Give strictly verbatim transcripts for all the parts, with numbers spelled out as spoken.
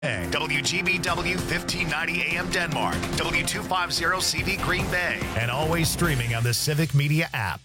W G B W fifteen ninety A M Denmark, W two fifty C V Green Bay, and always streaming on the Civic Media app.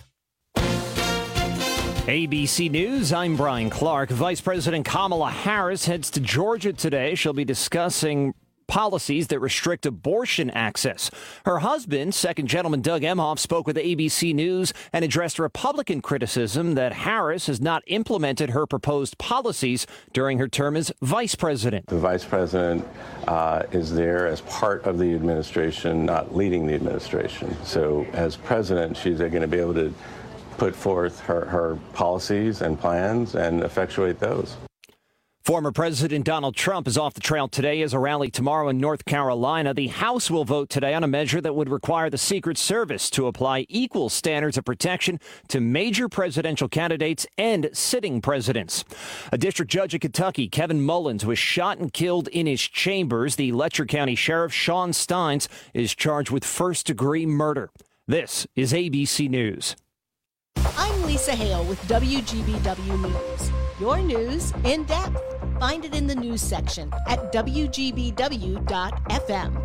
A B C News, I'm Brian Clark. Vice President Kamala Harris heads to Georgia today. She'll be discussing policies that restrict abortion access. Her husband, Second Gentleman Doug Emhoff, spoke with A B C News and addressed Republican criticism that Harris has not implemented her proposed policies during her term as vice president. The vice president uh, is there as part of the administration, not leading the administration. So as president, she's going to be able to put forth her, her policies and plans and effectuate those. Former President Donald Trump is off the trail today as a rally tomorrow in North Carolina. The House will vote today on a measure that would require the Secret Service to apply equal standards of protection to major presidential candidates and sitting presidents. A district judge in Kentucky, Kevin Mullins, was shot and killed in his chambers. The Letcher County Sheriff, Sean Steins, is charged with first-degree murder. This is A B C News. I'm Lisa Hale with W G B W News. Your news in depth. Find it in the news section at W G B W dot F M.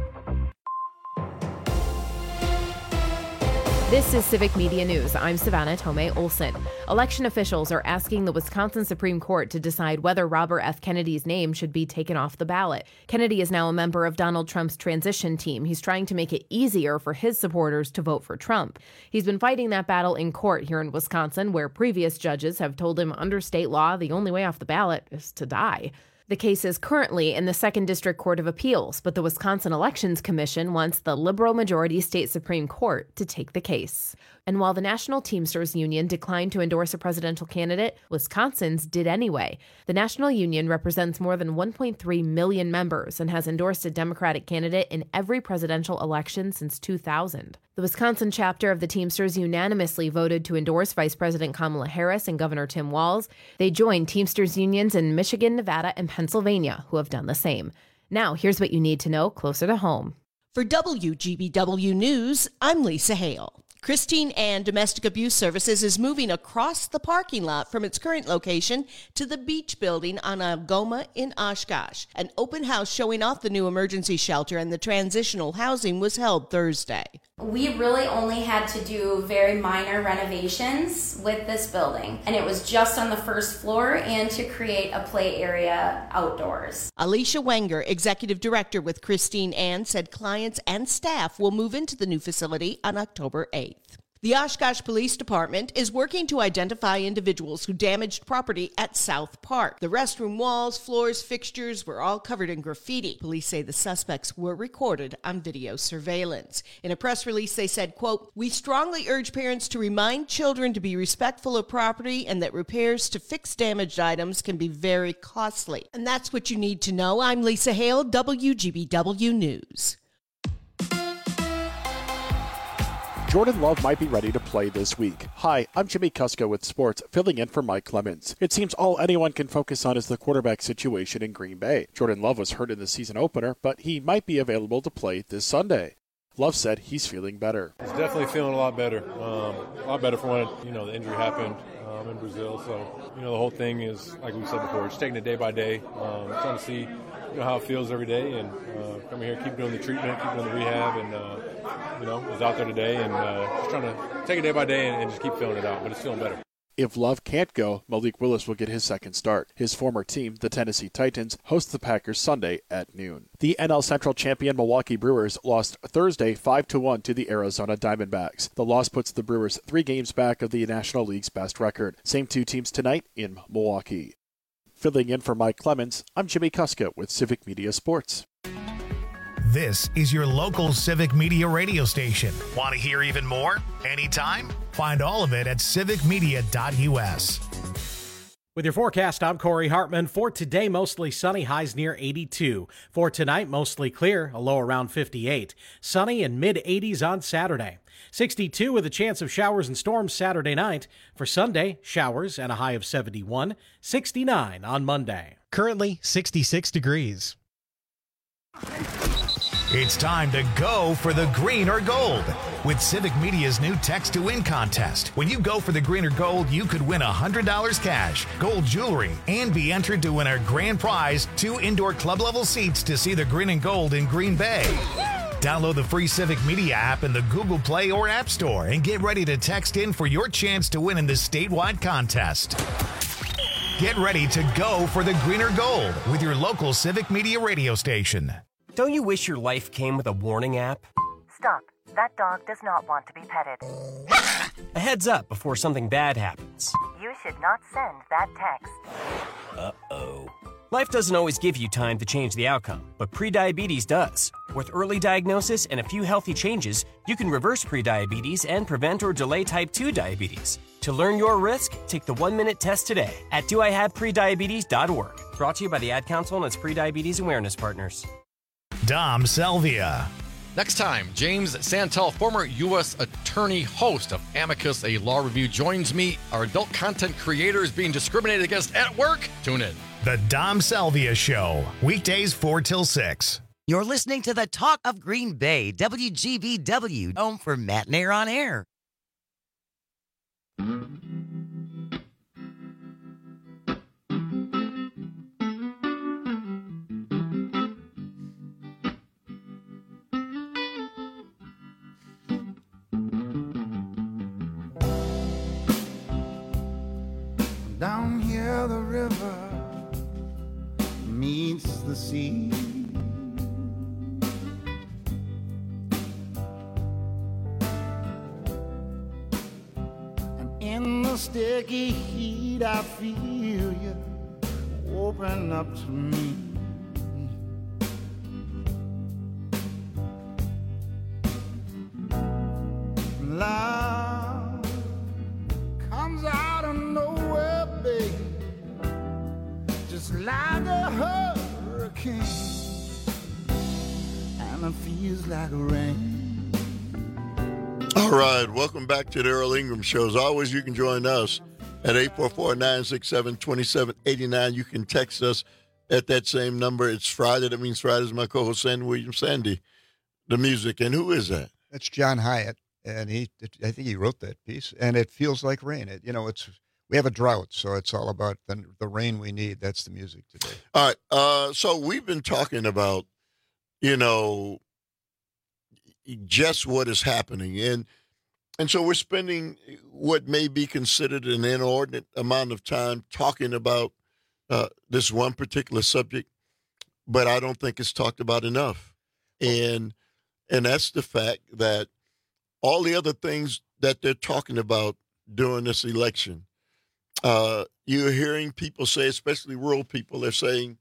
This is Civic Media News. I'm Savannah Tomei Olson. Election officials are asking the Wisconsin Supreme Court to decide whether Robert F. Kennedy's name should be taken off the ballot. Kennedy is now a member of Donald Trump's transition team. He's trying to make it easier for his supporters to vote for Trump. He's been fighting that battle in court here in Wisconsin, where previous judges have told him under state law the only way off the ballot is to die. The case is currently in the Second District Court of Appeals, but the Wisconsin Elections Commission wants the liberal-majority state Supreme Court to take the case. And while the National Teamsters Union declined to endorse a presidential candidate, Wisconsin's did anyway. The National Union represents more than one point three million members and has endorsed a Democratic candidate in every presidential election since two thousand. The Wisconsin chapter of the Teamsters unanimously voted to endorse Vice President Kamala Harris and Governor Tim Walz. They joined Teamsters unions in Michigan, Nevada, and Pennsylvania, who have done the same. Now, here's what you need to know closer to home. For W G B W News, I'm Lisa Hale. Christine Ann Domestic Abuse Services is moving across the parking lot from its current location to the Beach Building on Algoma in Oshkosh. An open house showing off the new emergency shelter and the transitional housing was held Thursday. We really only had to do very minor renovations with this building, and it was just on the first floor and to create a play area outdoors. Alicia Wenger, Executive Director with Christine Ann, said clients and staff will move into the new facility on October eighth. The Oshkosh Police Department is working to identify individuals who damaged property at South Park. The restroom walls, floors, fixtures were all covered in graffiti. Police say the suspects were recorded on video surveillance. In a press release, they said, quote, "We strongly urge parents to remind children to be respectful of property and that repairs to fix damaged items can be very costly." And that's what you need to know. I'm Lisa Hale, W G B W News. Jordan Love might be ready to play this week. Hi, I'm Jimmy Kusko with sports, filling in for Mike Clemens. It seems all anyone can focus on is the quarterback situation in Green Bay. Jordan Love was hurt in the season opener, but he might be available to play this Sunday. Love said he's feeling better. He's definitely feeling a lot better. Um, a lot better from when, you know, the injury happened um, in Brazil. So, you know, the whole thing is, like we said before, just taking it day by day, um, trying to see, you know, how it feels every day, and uh, coming here, keep doing the treatment, keep doing the rehab, and, uh, you know, was out there today, and uh, just trying to take it day by day and, and just keep filling it out, but it's feeling better. If Love can't go, Malik Willis will get his second start. His former team, the Tennessee Titans, host the Packers Sunday at noon. The N L Central champion Milwaukee Brewers lost Thursday five to one to the Arizona Diamondbacks. The loss puts the Brewers three games back of the National League's best record. Same two teams tonight in Milwaukee. Filling in for Mike Clemens, I'm Jimmy Kuska with Civic Media Sports. This is your local Civic Media radio station. Want to hear even more? Anytime? Find all of it at civic media dot U S. With your forecast, I'm Corey Hartman. For today, mostly sunny, highs near eighty-two. For tonight, mostly clear, a low around fifty-eight. Sunny and mid-eighties on Saturday. sixty-two with a chance of showers and storms Saturday night. For Sunday, showers and a high of seventy-one. sixty-nine on Monday. Currently, sixty-six degrees. It's time to go for the green or gold with Civic Media's new Text to Win contest. When you go for the green or gold, you could win one hundred dollars cash, gold jewelry, and be entered to win our grand prize, two indoor club-level seats to see the green and gold in Green Bay. Download the free Civic Media app in the Google Play or App Store and get ready to text in for your chance to win in this statewide contest. Get ready to go for the green or gold with your local Civic Media radio station. Don't you wish your life came with a warning app? Stop. That dog does not want to be petted. A heads up before something bad happens. You should not send that text. Uh-oh. Life doesn't always give you time to change the outcome, but prediabetes does. With early diagnosis and a few healthy changes, you can reverse prediabetes and prevent or delay type two diabetes. To learn your risk, take the one-minute test today at do I have prediabetes dot org. Brought to you by the Ad Council and its prediabetes awareness partners. Dom Salvia. Next time, James Santel, former U S attorney, host of Amicus, a law review, joins me. Are adult content creators being discriminated against at work? Tune in. The Dom Salvia Show, weekdays four till six. You're listening to the Talk of Green Bay, W G B W, home for Matt and Air on Air. Down here the river meets the sea. And in the sticky heat I feel you open up to me. Love comes out of nowhere, baby, just like a hurricane, and it feels like rain. All right, welcome back to the Earl Ingram Show. As always, you can join us at eight four four, nine six seven, two seven eight nine. You can text us at that same number. It's Friday. That means Friday's my co-host, Sandy Williams. Sandy, the music. And who is that? That's John Hyatt. And he, I think he wrote that piece, and it feels like rain. It, you know, it's we have a drought, so it's all about the the rain we need. That's the music today. All right. Uh, so we've been talking about, you know, just what is happening, and and so we're spending what may be considered an inordinate amount of time talking about uh, this one particular subject, but I don't think it's talked about enough, and and that's the fact that all the other things that they're talking about during this election, uh, you're hearing people say, especially rural people, they're saying,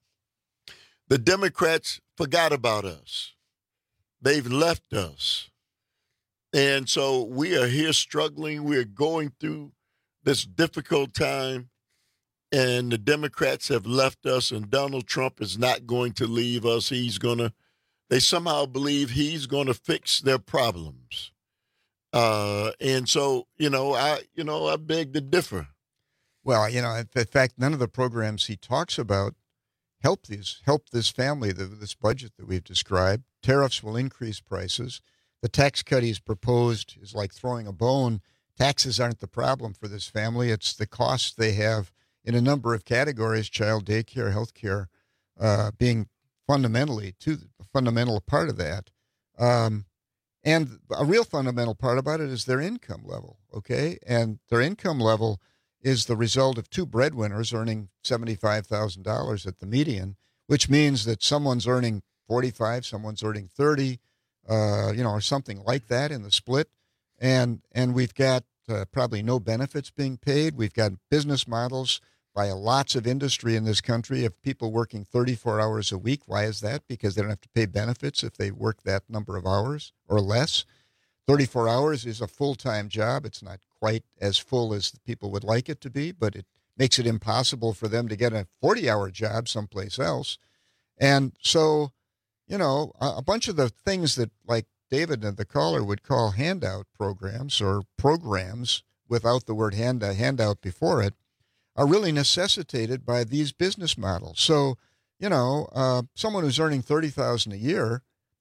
the Democrats forgot about us. They've left us. And so we are here struggling. We are going through this difficult time, and the Democrats have left us, and Donald Trump is not going to leave us. He's going to, they somehow believe he's going to fix their problems. Uh, and so, you know, I, you know, I beg to differ. Well, you know, in fact, none of the programs he talks about help these, help this family, the, this budget that we've described. Tariffs will increase prices. The tax cut he's proposed is like throwing a bone. Taxes aren't the problem for this family. It's the costs they have in a number of categories, child daycare, health care, uh, being fundamentally to a fundamental part of that. Um, And a real fundamental part about it is their income level, okay? And their income level is the result of two breadwinners earning seventy-five thousand dollars at the median, which means that someone's earning forty-five, someone's earning thirty, uh, you know, or something like that in the split. And and we've got uh, probably no benefits being paid. We've got business models by lots of industry in this country of people working thirty-four hours a week. Why is that? Because they don't have to pay benefits if they work that number of hours or less. thirty-four hours is a full-time job. It's not quite as full as people would like it to be, but it makes it impossible for them to get a forty-hour job someplace else. And so, you know, a, a bunch of the things that, like David and the caller would call handout programs or programs without the word hand, handout before it, are really necessitated by these business models. So, you know, uh, someone who's earning thirty thousand dollars a year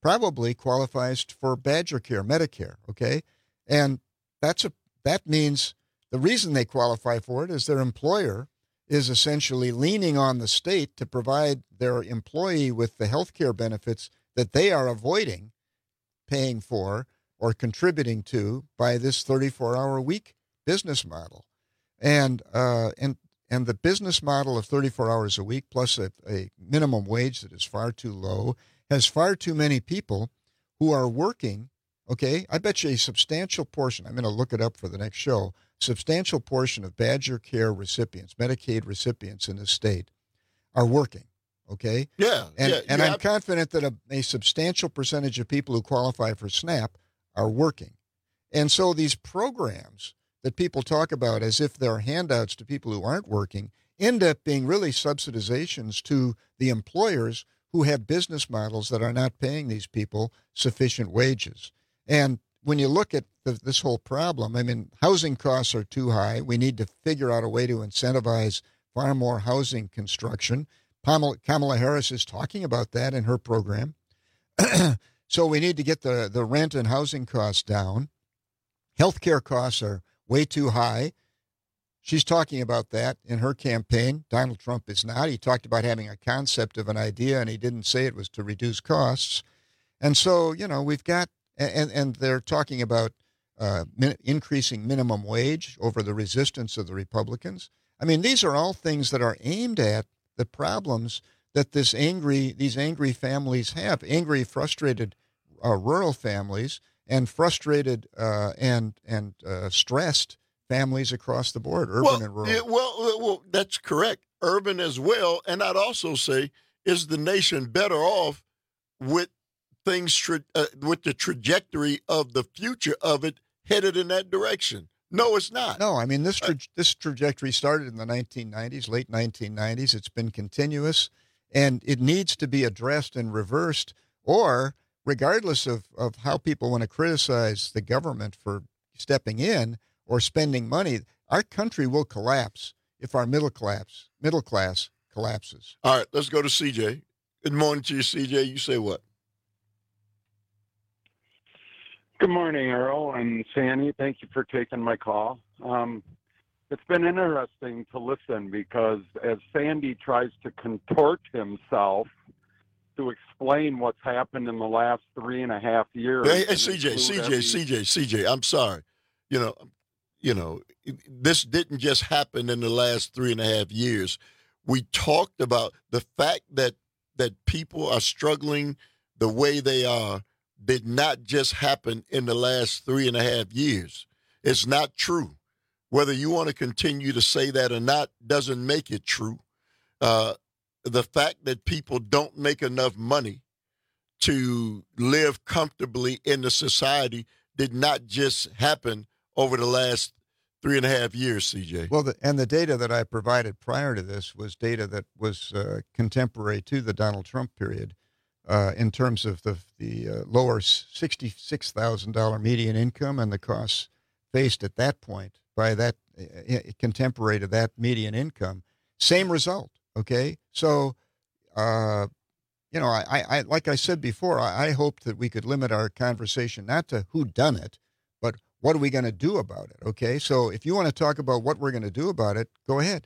probably qualifies for Badger Care, Medicare, okay? And that's a that means the reason they qualify for it is their employer is essentially leaning on the state to provide their employee with the health care benefits that they are avoiding paying for or contributing to by this thirty-four hour week business model. And uh, and and the business model of thirty-four hours a week plus a, a minimum wage that is far too low has far too many people who are working, okay? I bet you a substantial portion, I'm going to look it up for the next show, substantial portion of Badger Care recipients, Medicaid recipients in this state are working, okay? Yeah, and, yeah. And yeah. I'm confident that a, a substantial percentage of people who qualify for SNAP are working. And so these programs that people talk about as if they're handouts to people who aren't working end up being really subsidizations to the employers who have business models that are not paying these people sufficient wages. And when you look at the, this whole problem, I mean, housing costs are too high. We need to figure out a way to incentivize far more housing construction. Kamala, Kamala Harris is talking about that in her program. So we need to get the, the rent and housing costs down. Healthcare costs are way too high. She's talking about that in her campaign. Donald Trump is not. He talked about having a concept of an idea, and he didn't say it was to reduce costs. And so, you know, we've got, and, and they're talking about uh, min- increasing minimum wage over the resistance of the Republicans. I mean, these are all things that are aimed at the problems that this angry, these angry families have, angry, frustrated uh, rural families and frustrated uh, and, and uh, stressed families across the board, urban well, and rural. Yeah, well, well, that's correct. Urban as well. And I'd also say, is the nation better off with things, tra- uh, with the trajectory of the future of it headed in that direction? No, it's not. No, I mean, this tra- this trajectory started in the nineteen nineties, late nineteen nineties. It's been continuous, and it needs to be addressed and reversed, or regardless of, of how people want to criticize the government for stepping in or spending money, our country will collapse if our middle class middle class collapses. All right, let's go to C J. Good morning to you, C J. You say what? Good morning, Earl and Sandy. Thank you for taking my call. Um, it's been interesting to listen because as Sandy tries to contort himself to explain what's happened in the last three and a half years. Hey, hey C J, C J, every... C J, C J, I'm sorry. You know, you know, this didn't just happen in the last three and a half years. We talked about the fact that that people are struggling the way they are did not just happen in the last three and a half years. It's not true. Whether you want to continue to say that or not doesn't make it true. Uh, the fact that people don't make enough money to live comfortably in the society did not just happen over the last three and a half years, C J. Well, the, and the data that I provided prior to this was data that was uh, contemporary to the Donald Trump period. Uh, in terms of the the uh, lower sixty-six thousand dollars median income and the costs faced at that point by that uh, contemporary to that median income, same result. Okay, so uh, you know, I, I like I said before, I, I hoped that we could limit our conversation not to who done it, but what are we going to do about it? Okay, so if you want to talk about what we're going to do about it, go ahead.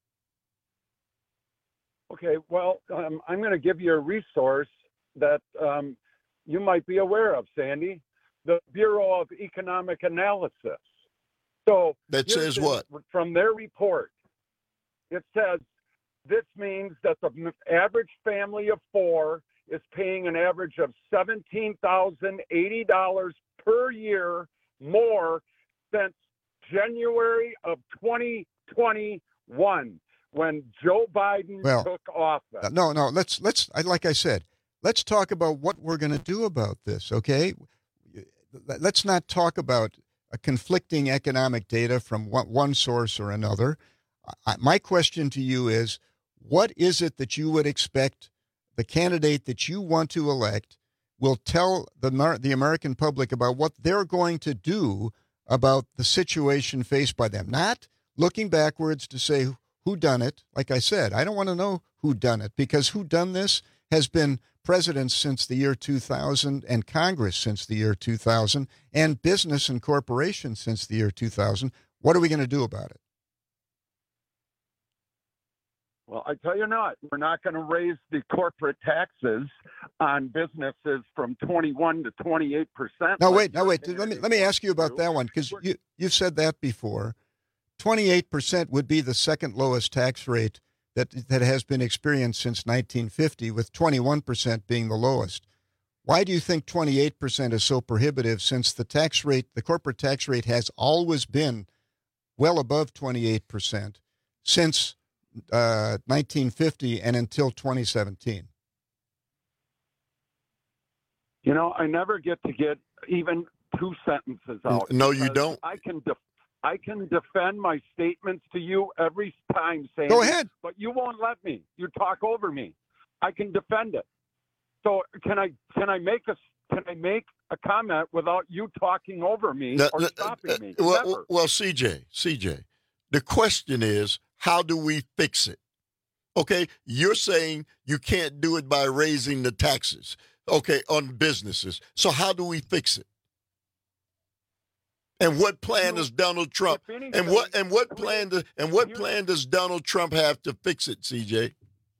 Okay, well, um, I'm going to give you a resource that um, you might be aware of, Sandy, the Bureau of Economic Analysis. So that says what? From their report, it says this means that the average family of four is paying an average of seventeen thousand eighty dollars per year more since January of twenty twenty-one. When Joe Biden well, took office. No, no, let's, let's, like I said, let's talk about what we're going to do about this, okay? Let's not talk about a conflicting economic data from one, one source or another. I, my question to you is, what is it that you would expect the candidate that you want to elect will tell the, the American public about what they're going to do about the situation faced by them? Not looking backwards to say, who done it? Like I said, I don't want to know who done it, because who done this has been presidents since the year two thousand, and Congress since the year two thousand, and business and corporations since the year two thousand. What are we going to do about it? Well, I tell you not. We're not going to raise the corporate taxes on businesses from twenty-one to twenty-eight percent. No, wait, no, wait. Let me let me ask you about that one, because you you've said that before. twenty-eight percent would be the second lowest tax rate that that has been experienced since nineteen fifty, with twenty-one percent being the lowest. Why do you think twenty-eight percent is so prohibitive, since the tax rate, the corporate tax rate, has always been well above twenty-eight percent since uh, nineteen fifty and until twenty seventeen? You know, I never get to get even two sentences out. No, you don't. I can def- I can defend my statements to you every time, Sandy. Go ahead. But you won't let me. You talk over me. I can defend it. So can I can I make a can I make a comment without you talking over me No, or no, stopping uh, me? Well, Never. well, C J, C J, the question is, how do we fix it? Okay, you're saying you can't do it by raising the taxes, okay, on businesses. So how do we fix it? And what plan does Donald Trump? And what and what plan does and what plan does Donald Trump have to fix it, C J?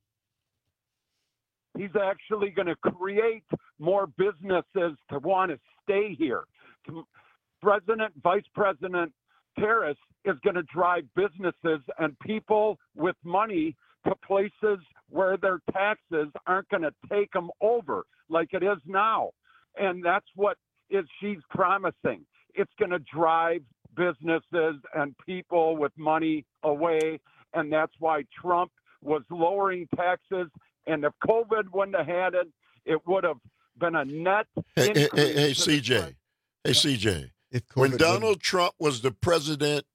He's actually going to create more businesses to want to stay here. President, Vice President Harris is going to drive businesses and people with money to places where their taxes aren't going to take them over like it is now. And that's what is she's promising. It's going to drive businesses and people with money away. And that's why Trump was lowering taxes. And if COVID wouldn't have had it, it would have been a net Hey, hey, increase. hey, hey, C J. Hey, C J. When Donald Trump was the president,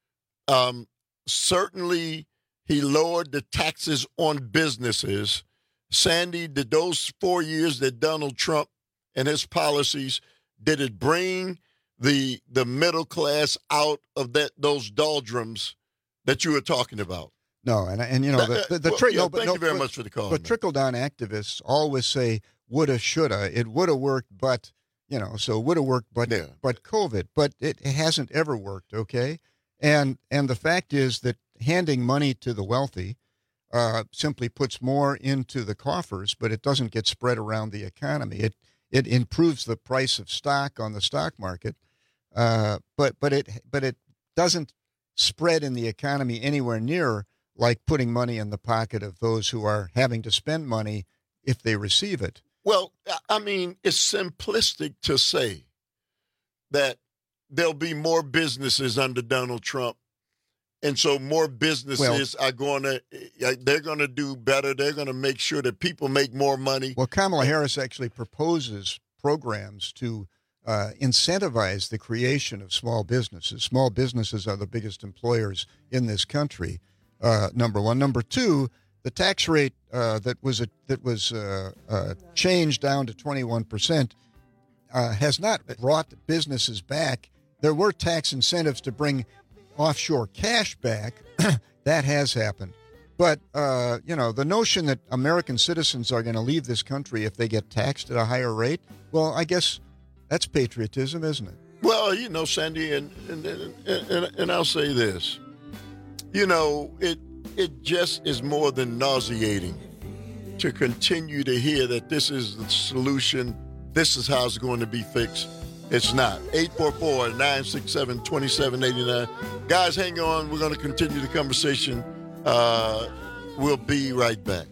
um, certainly he lowered the taxes on businesses. Sandy, did those four years that Donald Trump and his policies, did it bring the the middle class out of that those doldrums that you were talking about? No, and and you know the the, the Well, tri- yeah, no, but thank no, you very but- much for the call, But man. trickle down activists always say woulda, shoulda. It woulda worked, but you know, so woulda worked, but but COVID, but it, it hasn't ever worked. Okay, and and the fact is that handing money to the wealthy uh, simply puts more into the coffers, but it doesn't get spread around the economy. It it improves the price of stock on the stock market, uh, but but it but it doesn't spread in the economy anywhere near like putting money in the pocket of those who are having to spend money if they receive it. Well, I mean, it's simplistic to say that there'll be more businesses under Donald Trump. And so more businesses are going to, they're going to do better. They're going to make sure that people make more money. Well, Kamala Harris actually proposes programs to uh, incentivize the creation of small businesses. Small businesses are the biggest employers in this country, uh, number one. Number two, the tax rate uh, that was a, that was uh, uh, changed down to twenty-one percent uh, has not brought businesses back. There were tax incentives to bring offshore cash back. That has happened. But, uh, you know, the notion that American citizens are going to leave this country if they get taxed at a higher rate, well, I guess that's patriotism, isn't it? Well, you know, Sandy, and and, and, and, and I'll say this. You know, it it just is more than nauseating to continue to hear that this is the solution, this is how it's going to be fixed. It's not. eight four four, nine six seven, two seven eight nine. Guys, hang on. We're going to continue the conversation. Uh, we'll be right back.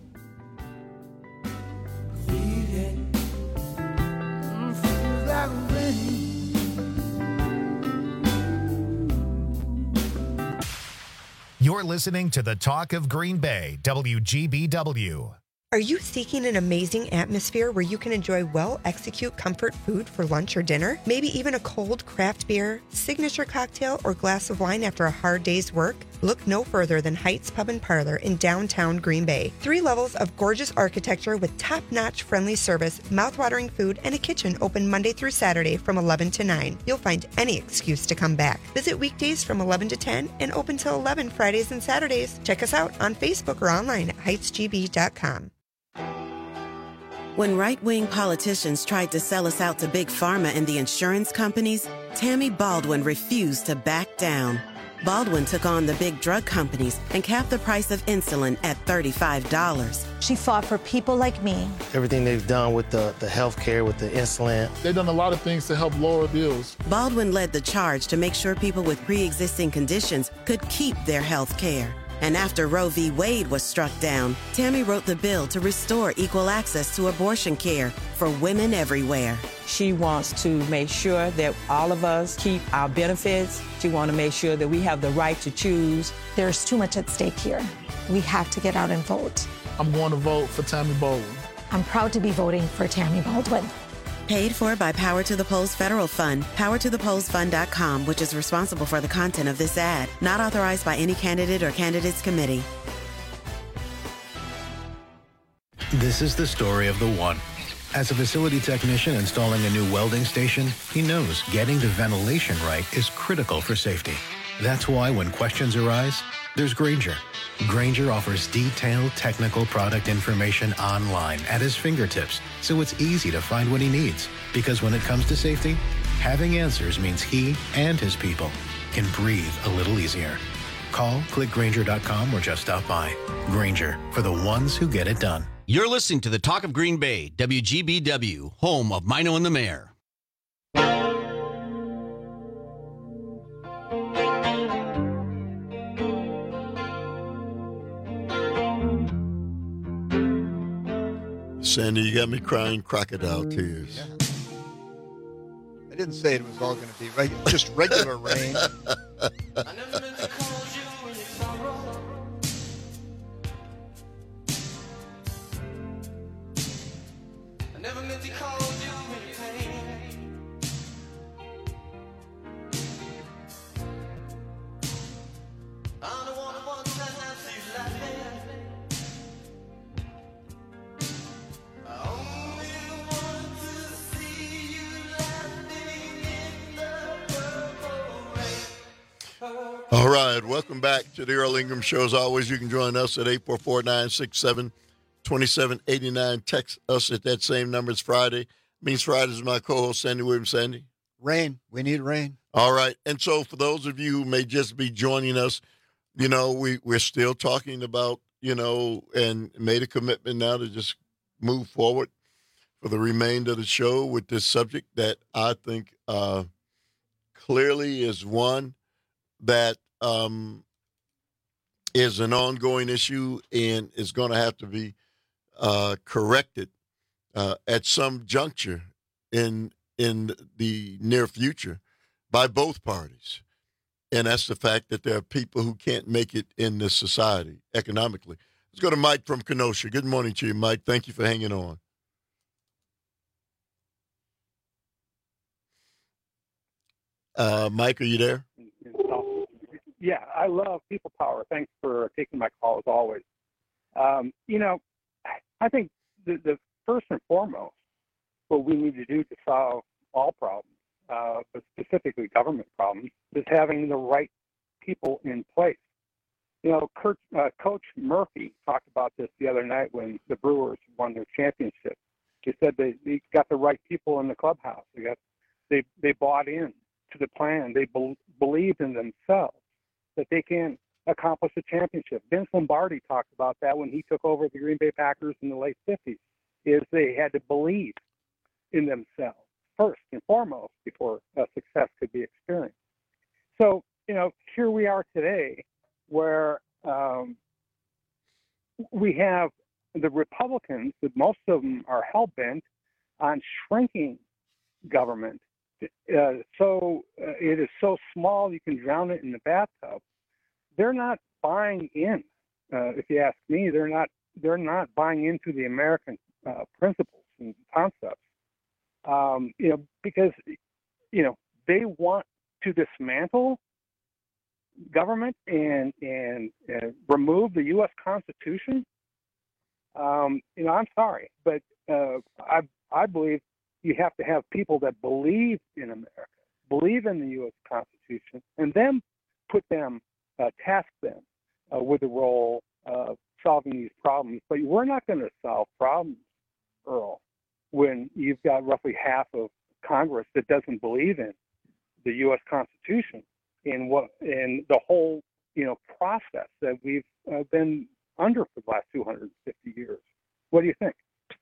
You're listening to the Talk of Green Bay, W G B W. Are you seeking an amazing atmosphere where you can enjoy well-executed comfort food for lunch or dinner? Maybe even a cold craft beer, signature cocktail, or glass of wine after a hard day's work? Look no further than Heights Pub and Parlor in downtown Green Bay. Three levels of gorgeous architecture with top-notch friendly service, mouth-watering food, and a kitchen open Monday through Saturday from eleven to nine. You'll find any excuse to come back. Visit weekdays from eleven to ten and open till eleven Fridays and Saturdays. Check us out on Facebook or online at heights g b dot com. When right-wing politicians tried to sell us out to Big Pharma and the insurance companies, Tammy Baldwin refused to back down. Baldwin took on the big drug companies and capped the price of insulin at thirty-five dollars. She fought for people like me. Everything they've done with the, the health care, with the insulin. They've done a lot of things to help lower bills. Baldwin led the charge to make sure people with pre-existing conditions could keep their health care. And after Roe v. Wade was struck down, Tammy wrote the bill to restore equal access to abortion care for women everywhere. She wants to make sure that all of us keep our benefits. She wants to make sure that we have the right to choose. There's too much at stake here. We have to get out and vote. I'm going to vote for Tammy Baldwin. I'm proud to be voting for Tammy Baldwin. Paid for by Power to the Polls Federal Fund, power to the polls fund dot com, which is responsible for the content of this ad. Not authorized by any candidate or candidates committee. This is the story of the one. As a facility technician installing a new welding station, he knows getting the ventilation right is critical for safety. That's why when questions arise, there's Grainger. Grainger offers detailed technical product information online at his fingertips, so it's easy to find what he needs. Because when it comes to safety, having answers means he and his people can breathe a little easier. Call, click Grainger dot com, or just stop by. Grainger, for the ones who get it done. You're listening to the Talk of Green Bay, W G B W, home of Mino and the Mayor. Sandy, you got me crying crocodile tears. Yeah. I didn't say it was all going to be regu- just regular rain. All right, welcome back to the Earl Ingram Show. As always, you can join us at eight four four, nine six seven, two seven eight nine. Text us at that same number. It's Friday. Means Friday is my co-host, Sandy Williams. Sandy? Rain. We need rain. All right. And so for those of you who may just be joining us, you know, we, we're still talking about, you know, and made a commitment now to just move forward for the remainder of the show with this subject that I think uh, clearly is one that um, is an ongoing issue and is going to have to be uh, corrected uh, at some juncture in in the near future by both parties. And that's the fact that there are people who can't make it in this society economically. Let's go to Mike from Kenosha. Good morning to you, Mike. Thank you for hanging on. Uh, Mike, are you there? Yeah, I love people power. Thanks for taking my call as always. Um, you know, I think the, the first and foremost, what we need to do to solve all problems, uh, but specifically government problems, is having the right people in place. You know, Kurt, uh, Coach Murphy talked about this the other night when the Brewers won their championship. He said they, they got the right people in the clubhouse. They got they they bought in to the plan. They be, believed in themselves that they can accomplish a championship. Vince Lombardi talked about that when he took over the Green Bay Packers in the late fifties, is they had to believe in themselves first and foremost before uh, success could be experienced. So, you know, here we are today where um, we have the Republicans, that most of them are hell-bent on shrinking government. Uh, so uh, it is so small you can drown it in the bathtub. They're not buying in. Uh, if you ask me, they're not. They're not buying into the American uh, principles and concepts. Um, you know, because you know they want to dismantle government and and uh, remove the U S Constitution. Um, you know, I'm sorry, but uh, I I believe you have to have people that believe in America, believe in the U S Constitution, and then put them, uh, task them uh, with the role of solving these problems. But we're not going to solve problems, Earl, when you've got roughly half of Congress that doesn't believe in the U S Constitution and what and the whole you know process that we've uh, been under for the last two hundred fifty years. What do you think?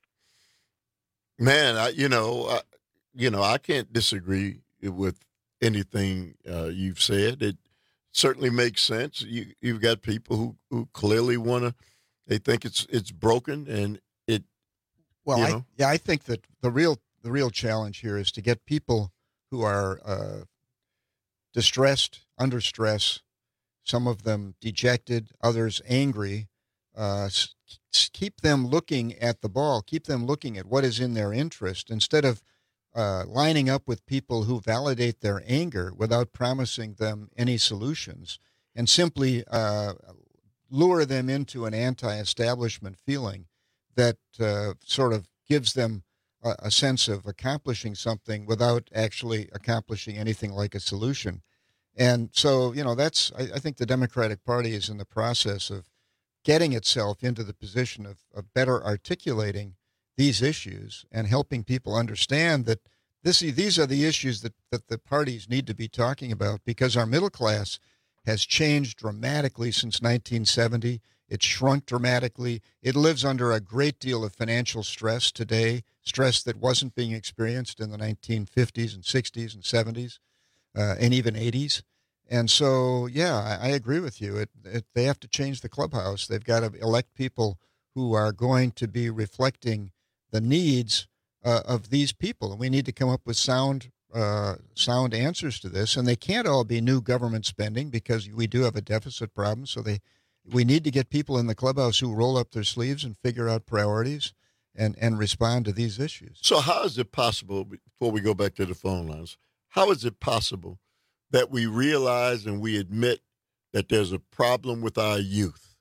Man, I, you know, I, you know, I can't disagree with anything uh, you've said. It certainly makes sense. You, you've got people who, who clearly want to. They think it's it's broken, and it. Well, you I, know. yeah, I think that the real the real challenge here is to get people who are uh, distressed, under stress, some of them dejected, others angry. Uh, keep them looking at the ball, keep them looking at what is in their interest instead of uh, lining up with people who validate their anger without promising them any solutions and simply uh, lure them into an anti-establishment feeling that uh, sort of gives them a, a sense of accomplishing something without actually accomplishing anything like a solution. And so, you know, that's, I, I think the Democratic Party is in the process of getting itself into the position of, of better articulating these issues and helping people understand that this, these are the issues that, that the parties need to be talking about, because our middle class has changed dramatically since nineteen seventy. It's shrunk dramatically. It lives under a great deal of financial stress today, stress that wasn't being experienced in the nineteen fifties and sixties and seventies uh, and even eighties. And so, yeah, I, I agree with you. It, it, they have to change the clubhouse. They've got to elect people who are going to be reflecting the needs uh, of these people. And we need to come up with sound uh, sound answers to this. And they can't all be new government spending, because we do have a deficit problem. So they we need to get people in the clubhouse who roll up their sleeves and figure out priorities and, and respond to these issues. So how is it possible, before we go back to the phone lines, how is it possible that we realize and we admit that there's a problem with our youth,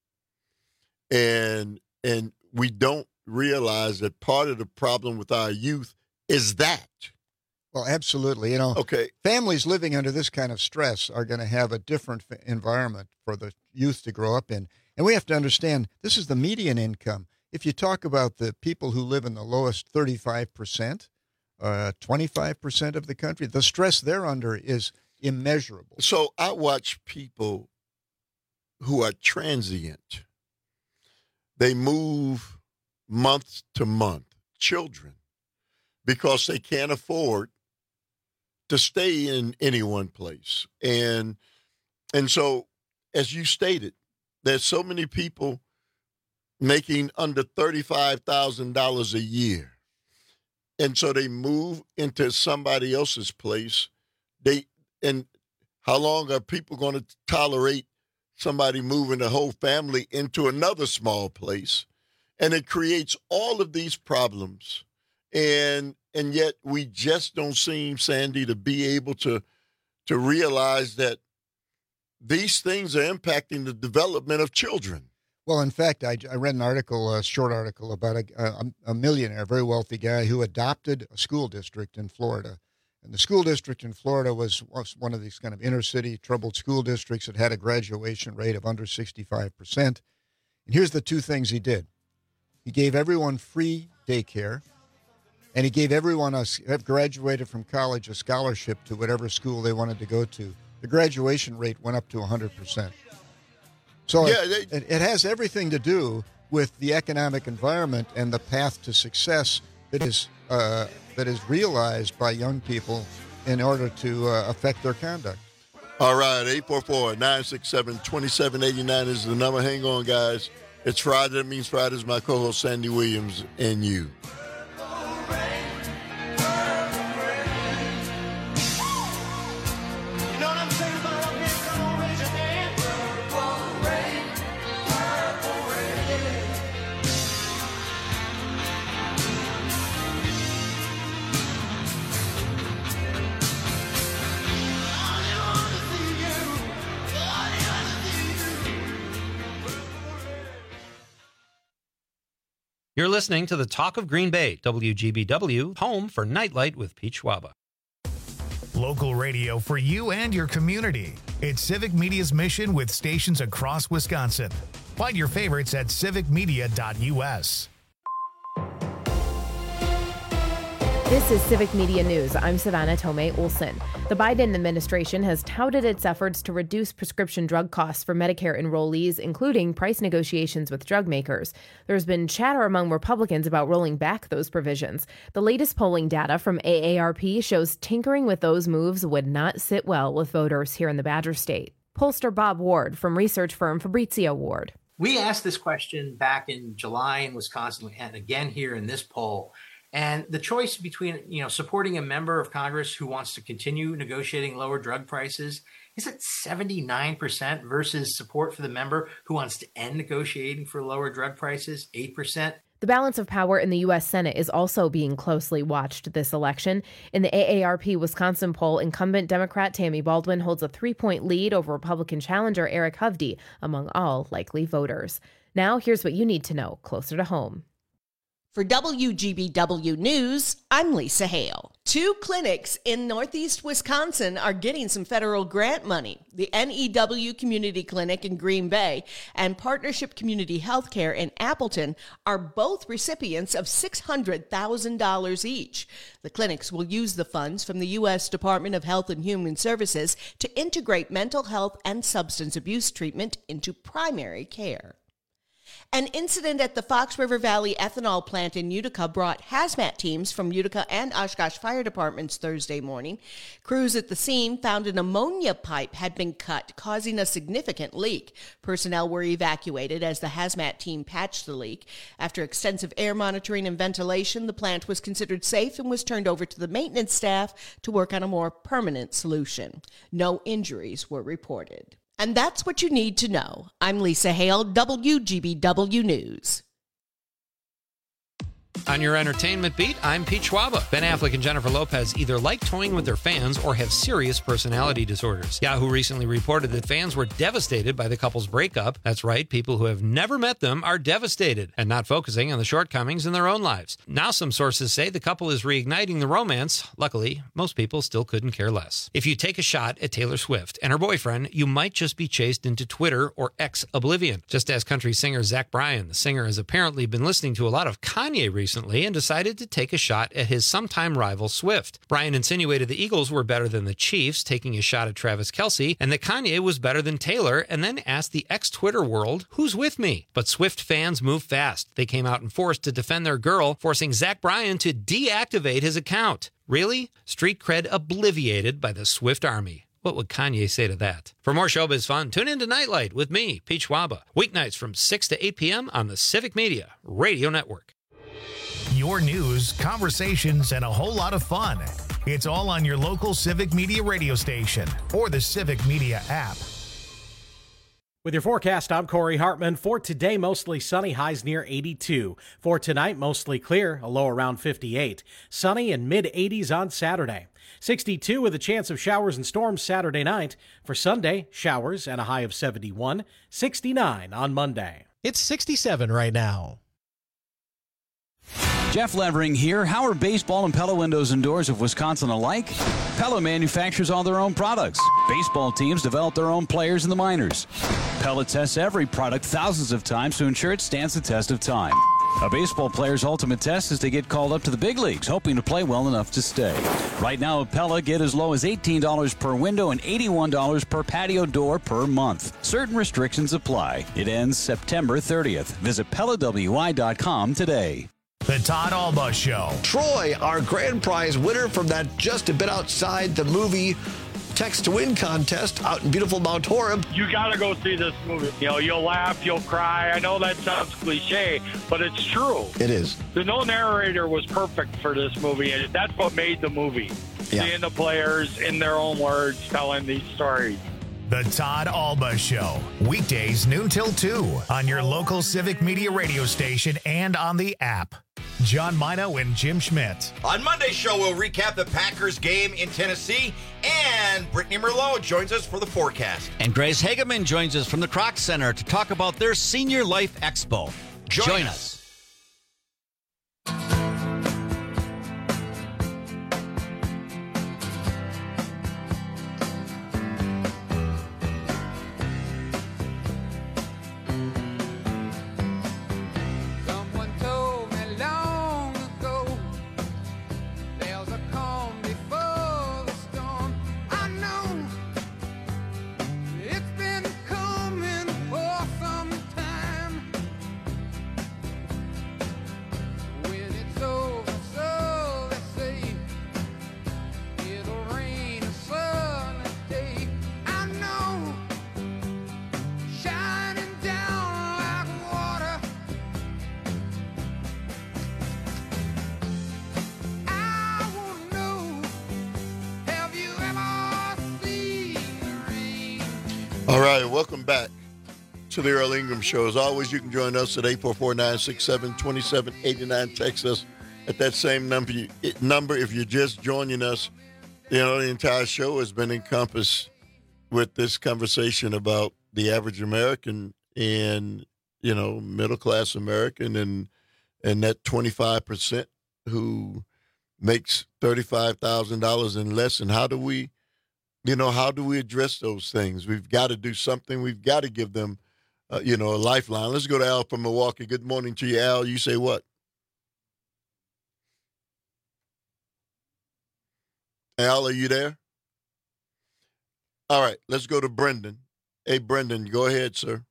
and and we don't realize that part of the problem with our youth is that? Well, absolutely. You know, okay. Families living under this kind of stress are going to have a different environment for the youth to grow up in. And we have to understand, this is the median income. If you talk about the people who live in the lowest thirty-five percent, Uh, twenty-five percent of the country, the stress they're under is immeasurable. So I watch people who are transient. They move month to month, children, because they can't afford to stay in any one place. And and so, as you stated, there's so many people making under thirty-five thousand dollars a year. And so they move into somebody else's place. They and how long are people going to tolerate somebody moving the whole family into another small place? And it creates all of these problems. And and yet we just don't seem, Sandy, to be able to to realize that these things are impacting the development of children. Well, in fact, I, I read an article, a short article about a, a, a millionaire, a very wealthy guy who adopted a school district in Florida. And the school district in Florida was, was one of these kind of inner city troubled school districts that had a graduation rate of under sixty-five percent. And here's the two things he did. He gave everyone free daycare, and he gave everyone who have graduated from college a scholarship to whatever school they wanted to go to. The graduation rate went up to one hundred percent. So yeah, it, they, it, it has everything to do with the economic environment and the path to success that is uh, that is realized by young people in order to uh, affect their conduct. All right, eight four four, nine six seven, two seven eight nine is the number. Hang on, guys. It's Friday. That means Friday is my co-host, Sandy Williams, and you. You're listening to the Talk of Green Bay, W G B W, home for Nightlight with Pete Schwaba. Local radio for you and your community. It's Civic Media's mission with stations across Wisconsin. Find your favorites at civic media dot U S. This is Civic Media News. I'm Savannah Tomei Olson. The Biden administration has touted its efforts to reduce prescription drug costs for Medicare enrollees, including price negotiations with drug makers. There's been chatter among Republicans about rolling back those provisions. The latest polling data from A A R P shows tinkering with those moves would not sit well with voters here in the Badger State. Pollster Bob Ward from research firm Fabrizio Ward. We asked this question back in July in Wisconsin and again here in this poll. And the choice between, you know, supporting a member of Congress who wants to continue negotiating lower drug prices is at seventy-nine percent versus support for the member who wants to end negotiating for lower drug prices, eight percent. The balance of power in the U S Senate is also being closely watched this election. In the A A R P Wisconsin poll, incumbent Democrat Tammy Baldwin holds a three-point lead over Republican challenger Eric Hovde among all likely voters. Now, here's what you need to know closer to home. For W G B W News, I'm Lisa Hale. Two clinics in Northeast Wisconsin are getting some federal grant money. The N E W Community Clinic in Green Bay and Partnership Community Healthcare in Appleton are both recipients of six hundred thousand dollars each. The clinics will use the funds from the U S Department of Health and Human Services to integrate mental health and substance abuse treatment into primary care. An incident at the Fox River Valley ethanol plant in Utica brought hazmat teams from Utica and Oshkosh fire departments Thursday morning. Crews at the scene found an ammonia pipe had been cut, causing a significant leak. Personnel were evacuated as the hazmat team patched the leak. After extensive air monitoring and ventilation, the plant was considered safe and was turned over to the maintenance staff to work on a more permanent solution. No injuries were reported. And that's what you need to know. I'm Lisa Hale, W G B W News. On your entertainment beat, I'm Pete Schwaba. Ben Affleck and Jennifer Lopez either like toying with their fans or have serious personality disorders. Yahoo recently reported that fans were devastated by the couple's breakup. That's right, people who have never met them are devastated and not focusing on the shortcomings in their own lives. Now some sources say the couple is reigniting the romance. Luckily, most people still couldn't care less. If you take a shot at Taylor Swift and her boyfriend, you might just be chased into Twitter or X oblivion. Just as country singer Zach Bryan, the singer has apparently been listening to a lot of Kanye recently and decided to take a shot at his sometime rival Swift. Bryan insinuated the Eagles were better than the Chiefs, taking a shot at Travis Kelce, and that Kanye was better than Taylor, and then asked the ex-Twitter world, who's with me? But Swift fans moved fast. They came out in force to defend their girl, forcing Zach Bryan to deactivate his account. Really? Street cred obliviated by the Swift army. What would Kanye say to that? For more showbiz fun, tune in to Nightlight with me, Pete Schwaba, weeknights from six to eight p.m. on the Civic Media Radio Network. Your news, conversations, and a whole lot of fun. It's all on your local Civic Media radio station or the Civic Media app. With your forecast, I'm Corey Hartman. For today, mostly sunny, highs near eighty-two. For tonight, mostly clear, a low around fifty-eight. Sunny and mid eighties on Saturday. sixty-two with a chance of showers and storms Saturday night. For Sunday, showers and a high of seventy-one. sixty-nine on Monday. It's sixty-seven right now. Jeff Levering here. How are baseball and Pella windows and doors of Wisconsin alike? Pella manufactures all their own products. Baseball teams develop their own players in the minors. Pella tests every product thousands of times to ensure it stands the test of time. A baseball player's ultimate test is to get called up to the big leagues, hoping to play well enough to stay. Right now at Pella, get as low as eighteen dollars per window and eighty-one dollars per patio door per month. Certain restrictions apply. It ends September thirtieth. Visit Pella W I dot com today. The Todd Alba Show. Troy, our grand prize winner from that Just a Bit Outside the Movie Text to Win contest out in beautiful Mount Horeb. You got to go see this movie. You know, you'll laugh, you'll cry. I know that sounds cliche, but it's true. It is. The no narrator was perfect for this movie, and that's what made the movie. Yeah. Seeing the players in their own words telling these stories. The Todd Alba Show. Weekdays noon till two on your local Civic Media radio station and on the app. John Mino and Jim Schmidt. On Monday's show, we'll recap the Packers game in Tennessee, and Brittany Merlot joins us for the forecast. And Grace Hageman joins us from the Kroc Center to talk about their Senior Life Expo. Join, Join us. us. All right, welcome back to the Earl Ingram Show. As always, you can join us at eight four four, nine six seven, two seven eight nine. Text us at that same number. Number if you're just joining us. You know, the entire show has been encompassed with this conversation about the average American and, you know, middle-class American and and that twenty-five percent who makes thirty-five thousand dollars and less. And how do we, you know, how do we address those things? We've got to do something. We've got to give them, uh, you know, a lifeline. Let's go to Al from Milwaukee. Good morning to you, Al. You say what? Al, are you there? All right, let's go to Brendan. Hey, Brendan, go ahead, sir.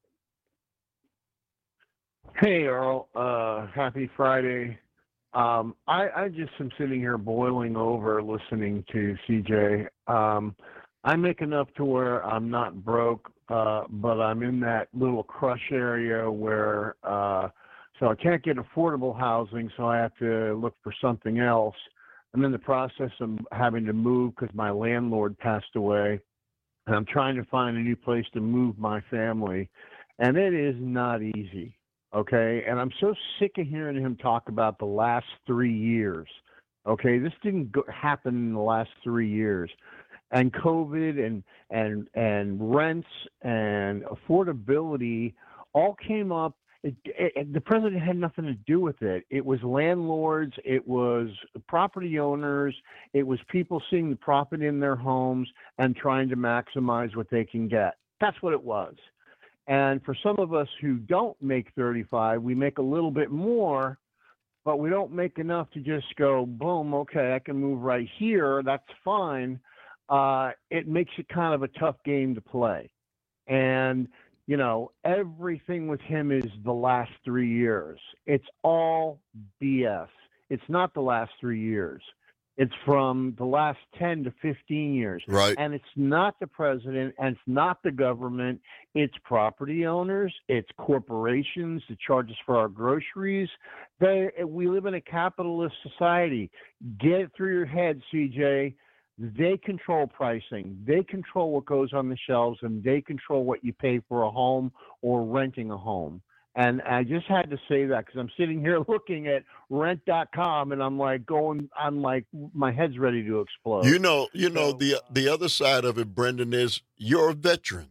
Hey, Earl. Uh, happy Friday. Um, I, I just am sitting here boiling over listening to C J. Um, I make enough to where I'm not broke, uh, but I'm in that little crush area where, uh, so I can't get affordable housing, so I have to look for something else. I'm in the process of having to move because my landlord passed away, and I'm trying to find a new place to move my family, and it is not easy, okay? And I'm so sick of hearing him talk about the last three years, okay? This didn't go, happen in the last three years. And COVID and, and, and rents and affordability all came up. It, it, the president had nothing to do with it. It was landlords, it was property owners, it was people seeing the profit in their homes and trying to maximize what they can get. That's what it was. And for some of us who don't make thirty-five, we make a little bit more, but we don't make enough to just go, boom, okay, I can move right here, that's fine. Uh, it makes it kind of a tough game to play. And you know, everything with him is the last three years. It's all B S. It's not the last three years. It's from the last ten to fifteen years. Right. And it's not the president and it's not the government. It's property owners. It's corporations that charge us for our groceries. They, we live in a capitalist society. Get it through your head, C J. They control pricing. They control what goes on the shelves, and they control what you pay for a home or renting a home. And I just had to say that because I'm sitting here looking at rent dot com, and I'm like going, I'm like, my head's ready to explode. You know, you know, the the other side of it, Brendan, is you're a veteran.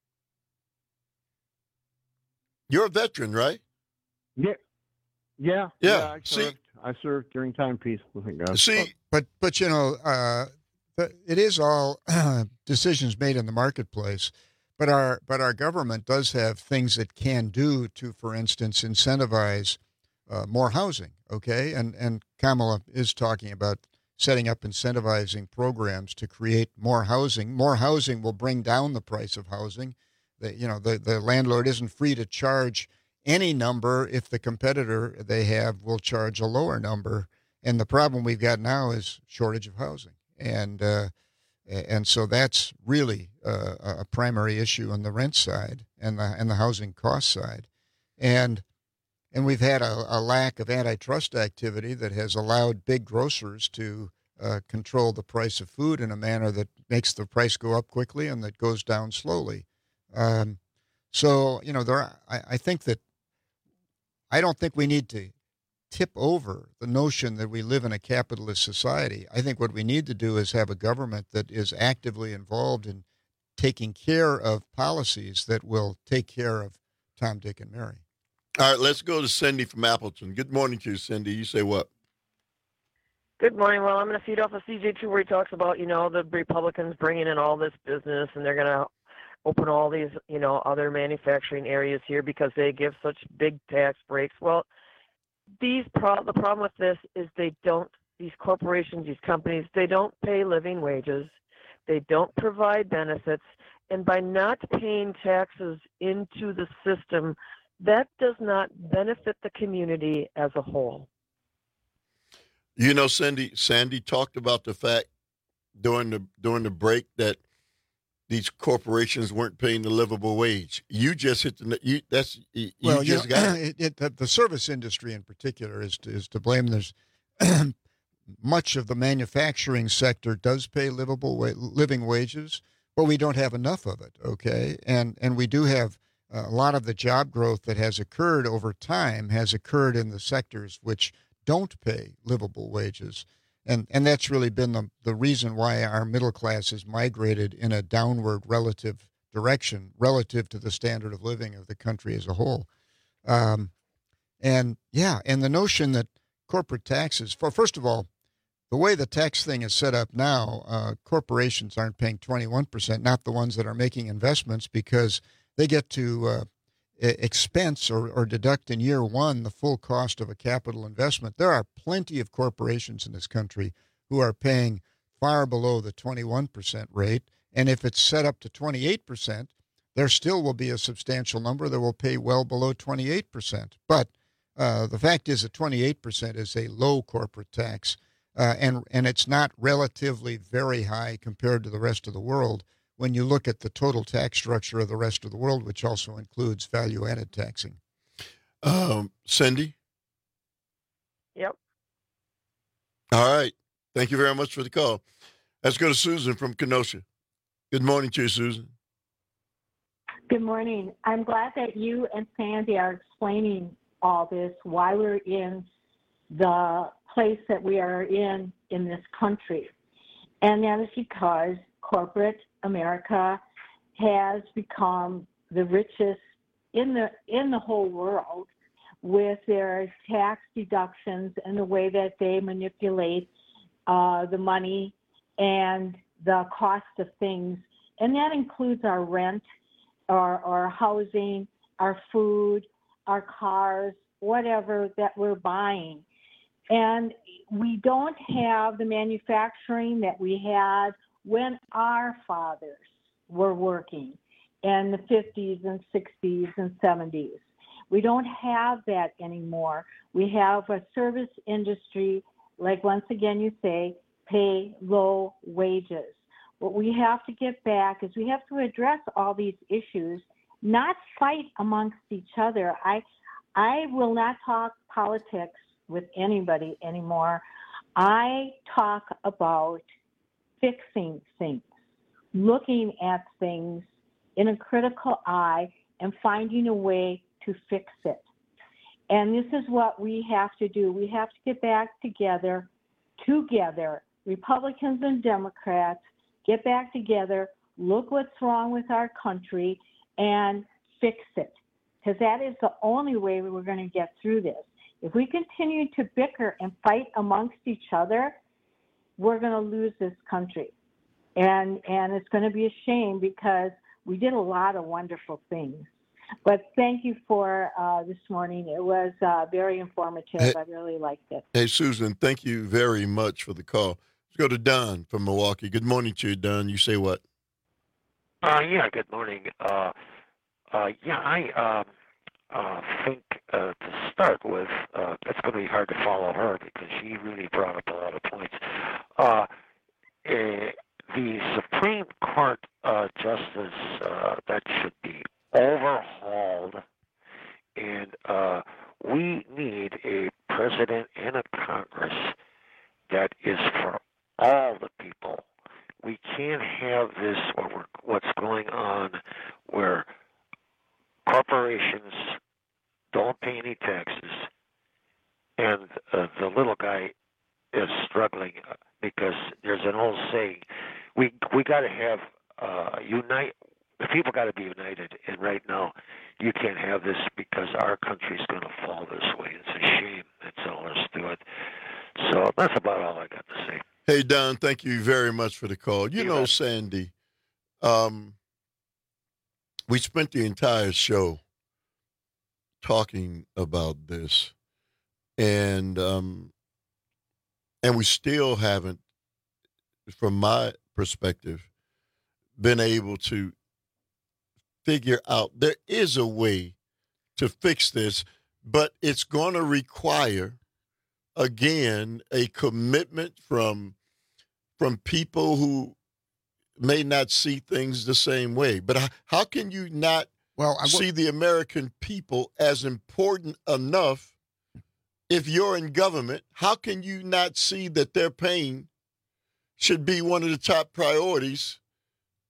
You're a veteran, right? Yeah. Yeah. Yeah. yeah I See, served. I served during timepiece. See, but but you know, uh, it is all uh, decisions made in the marketplace. But our but our government does have things it can do to, for instance, incentivize uh, more housing. Okay, and and Kamala is talking about setting up incentivizing programs to create more housing. More housing will bring down the price of housing. The, you know, the the landlord isn't free to charge any number if the competitor they have will charge a lower number. And the problem we've got now is shortage of housing. And uh, and so that's really uh, a primary issue on the rent side and the and the housing cost side. And and we've had a, a lack of antitrust activity that has allowed big grocers to uh, control the price of food in a manner that makes the price go up quickly and that goes down slowly. Um, so, you know, there are, I, I think that I don't think we need to tip over the notion that we live in a capitalist society. I think what we need to do is have a government that is actively involved in taking care of policies that will take care of Tom, Dick, and Mary. All right, let's go to Cindy from Appleton. Good morning to you, Cindy. You say what? Good morning. Well, I'm going to feed off of C J too, where he talks about, you know, the Republicans bringing in all this business and they're going to open all these, you know, other manufacturing areas here because they give such big tax breaks. Well, these pro- the problem with this is they don't, these corporations, these companies, they don't pay living wages. They don't provide benefits. And by not paying taxes into the system, that does not benefit the community as a whole. You know, Sandy, Sandy talked about the fact during the during the break that these corporations weren't paying the livable wage. You just hit the you. That's you well, just you know, got it. It, it, the service industry in particular is to, is to blame. There's much of the manufacturing sector does pay livable wa- living wages, but we don't have enough of it, okay? And and we do have uh, a lot of the job growth that has occurred over time has occurred in the sectors which don't pay livable wages. And and that's really been the, the reason why our middle class has migrated in a downward relative direction relative to the standard of living of the country as a whole. Um, and, yeah, and the notion that corporate taxes, for first of all, the way the tax thing is set up now, uh, corporations aren't paying twenty-one percent, not the ones that are making investments, because they get to uh, expense or, or deduct in year one the full cost of a capital investment. There are plenty of corporations in this country who are paying far below the twenty-one percent rate. And if it's set up to twenty-eight percent, there still will be a substantial number that will pay well below twenty-eight percent. But uh, the fact is that twenty-eight percent is a low corporate tax. Uh, and and it's not relatively very high compared to the rest of the world when you look at the total tax structure of the rest of the world, which also includes value-added taxing. Um, Cindy? Yep. All right. Thank you very much for the call. Let's go to Susan from Kenosha. Good morning to you, Susan. Good morning. I'm glad that you and Sandy are explaining all this, why we're in the place that we are in in this country. And that is because corporate America has become the richest in the in the whole world with their tax deductions and the way that they manipulate uh, the money and the cost of things. And that includes our rent, our, our housing, our food, our cars, whatever that we're buying. And we don't have the manufacturing that we had when our fathers were working in the fifties and sixties and seventies. We don't have that anymore. We have a service industry, like once again you say, pay low wages. What we have to get back is we have to address all these issues, not fight amongst each other. I, I will not talk politics with anybody anymore. I talk about fixing things, looking at things in a critical eye and finding a way to fix it. And this is what we have to do. We have to get back together, together, Republicans and Democrats, get back together, look what's wrong with our country, and fix it. Because that is the only way we're going to get through this. If we continue to bicker and fight amongst each other, we're going to lose this country. And and it's going to be a shame because we did a lot of wonderful things. But thank you for uh, this morning. It was uh, very informative. Hey, I really liked it. Hey, Susan, thank you very much for the call. Let's go to Don from Milwaukee. Good morning to you, Don. You say what? Uh, yeah, good morning. Uh, uh, yeah, I um, uh, think uh, to start with, uh, it's going to be hard to follow her because she really brought up a lot of points. Uh, uh, the Supreme Court uh, justice uh, that should be overhauled, and uh, we need a president and a Congress that is for all the people. We can't have this, what we're, what's going on, where corporations don't pay any taxes, and uh, the little guy is struggling because there's an old saying, we we got to have uh, unite. The people got to be united, and right now you can't have this because our country's going to fall this way. It's a shame. That's all there is to it. So that's about all I got to say. Hey, Don, thank you very much for the call. You, you know, bet. Sandy, um, we spent the entire show talking about this, and um, and we still haven't, from my perspective, been able to figure out there is a way to fix this, but it's going to require, again, a commitment from from people who may not see things the same way. But how, how can you not well, I see the American people as important enough if you're in government? How can you not see that their pain should be one of the top priorities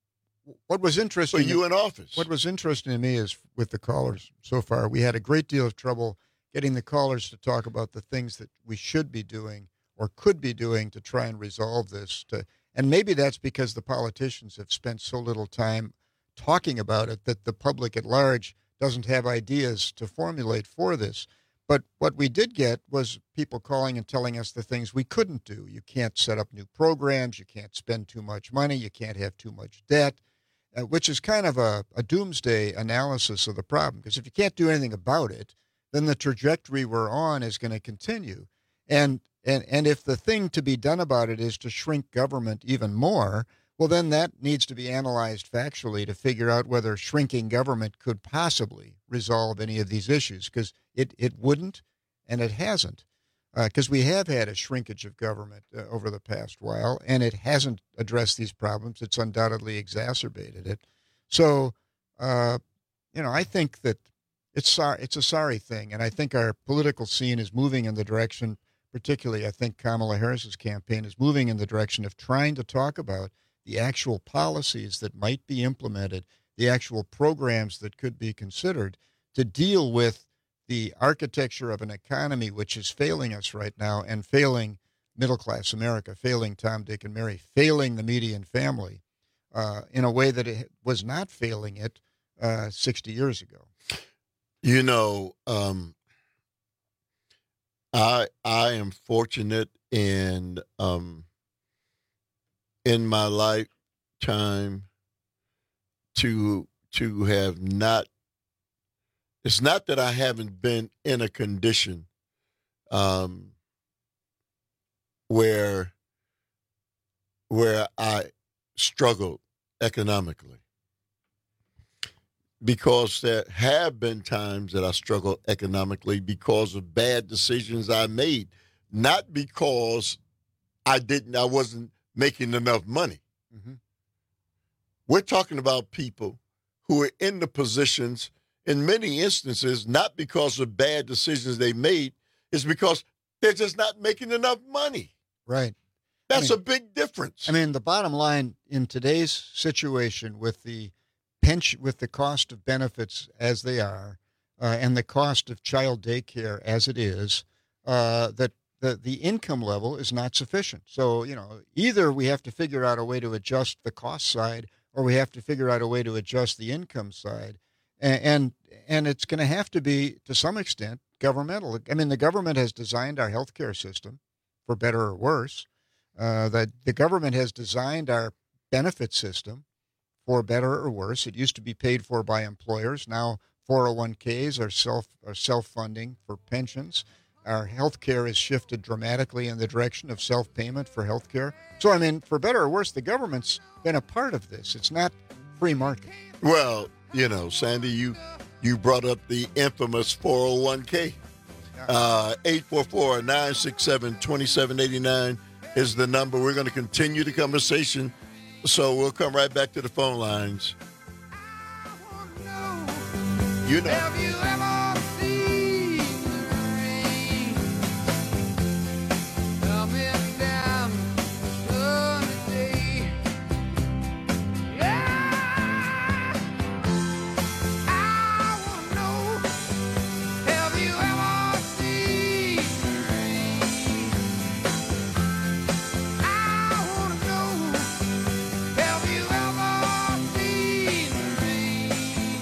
what was interesting for you in office. What was interesting to me is with the callers so far, we had a great deal of trouble getting the callers to talk about the things that we should be doing or could be doing to try and resolve this. To, and maybe that's because the politicians have spent so little time talking about it that the public at large doesn't have ideas to formulate for this. But what we did get was people calling and telling us the things we couldn't do. You can't set up new programs. You can't spend too much money. You can't have too much debt, uh, which is kind of a, a doomsday analysis of the problem. Because if you can't do anything about it, then the trajectory we're on is going to continue. And, and, and if the thing to be done about it is to shrink government even more, well, then that needs to be analyzed factually to figure out whether shrinking government could possibly resolve any of these issues, because it, it wouldn't and it hasn't, because uh, we have had a shrinkage of government uh, over the past while, and it hasn't addressed these problems. It's undoubtedly exacerbated it. So, uh, you know, I think that it's, sor- it's a sorry thing, and I think our political scene is moving in the direction, particularly I think Kamala Harris's campaign is moving in the direction of trying to talk about the actual policies that might be implemented, the actual programs that could be considered to deal with the architecture of an economy which is failing us right now and failing middle-class America, failing Tom, Dick, and Mary, failing the median family uh, in a way that it was not failing it uh, sixty years ago. You know, um, I I am fortunate in um, in my lifetime to to have not. It's not that I haven't been in a condition um, where where I struggled economically, because there have been times that I struggled economically because of bad decisions I made, not because I didn't, I wasn't making enough money. Mm-hmm. We're talking about people who are in the positions, in many instances, not because of bad decisions they made, it's because they're just not making enough money. Right. That's I mean, a big difference. I mean, the bottom line in today's situation with the pension, with the cost of benefits as they are, uh, and the cost of child daycare as it is, uh, that the, the income level is not sufficient. So, you know, either we have to figure out a way to adjust the cost side, or we have to figure out a way to adjust the income side. And, and, and it's going to have to be, to some extent, governmental. I mean, the government has designed our healthcare system, for better or worse. Uh, that the government has designed our benefit system for better or worse. It used to be paid for by employers. Now four oh one k's are self are self-funding for pensions. Our health care has shifted dramatically in the direction of self-payment for health care. So, I mean, for better or worse, the government's been a part of this. It's not free market. Well, you know, Sandy, you you brought up the infamous four oh one k. Uh, eight four four, nine six seven, two seven eight nine is the number. We're going to continue the conversation, so we'll come right back to the phone lines. You know. Have you ever seen the rain coming down on a day? Yeah, I want to know. Have you ever seen the rain? I want to know. Have you ever seen the rain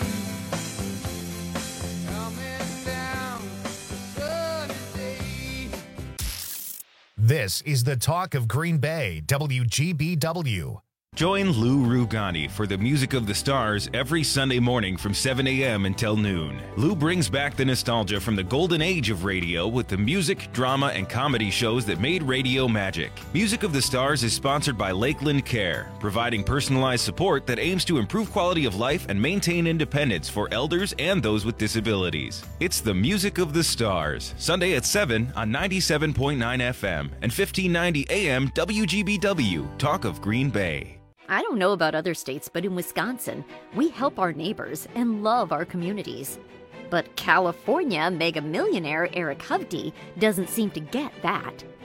coming down a sunny day? This is the talk of Green Bay, W G B W. Join Lou Rugani for the Music of the Stars every Sunday morning from seven a.m. until noon. Lou brings back the nostalgia from the golden age of radio with the music, drama, and comedy shows that made radio magic. Music of the Stars is sponsored by Lakeland Care, providing personalized support that aims to improve quality of life and maintain independence for elders and those with disabilities. It's the Music of the Stars, Sunday at seven on ninety-seven point nine F M and fifteen ninety A M W G B W, Talk of Green Bay. I don't know about other states, but in Wisconsin, we help our neighbors and love our communities. But California mega millionaire Eric Hovde doesn't seem to get that.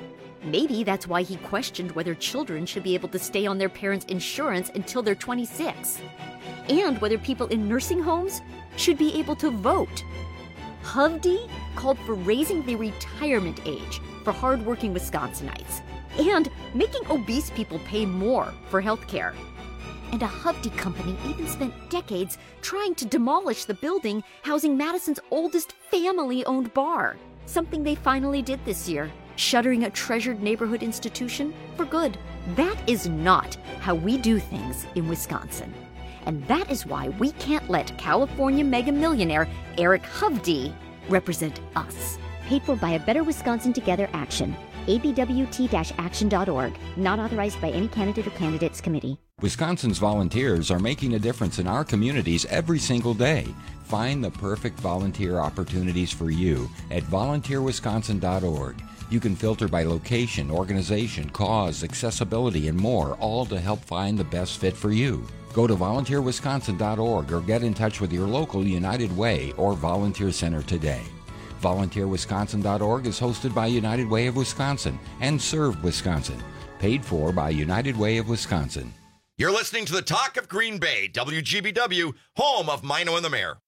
Maybe that's why he questioned whether children should be able to stay on their parents' insurance until they're twenty-six, and whether people in nursing homes should be able to vote. Hovde called for raising the retirement age for hardworking Wisconsinites and making obese people pay more for health care. And a Hovde company even spent decades trying to demolish the building housing Madison's oldest family-owned bar, something they finally did this year, shuttering a treasured neighborhood institution for good. That is not how we do things in Wisconsin. And that is why we can't let California mega millionaire Eric Hovde represent us. Paid for by a Better Wisconsin Together action. A B W T action dot org. Not authorized by any candidate or candidates committee. Wisconsin's volunteers are making a difference in our communities every single day. Find the perfect volunteer opportunities for you at volunteer wisconsin dot org. You can filter by location, organization, cause, accessibility, and more, all to help find the best fit for you. Go to volunteer wisconsin dot org or get in touch with your local United Way or Volunteer Center today. volunteer wisconsin dot org is hosted by United Way of Wisconsin and Serve Wisconsin. Paid for by United Way of Wisconsin. You're listening to the Talk of Green Bay, W G B W, home of Mino and the Mayor.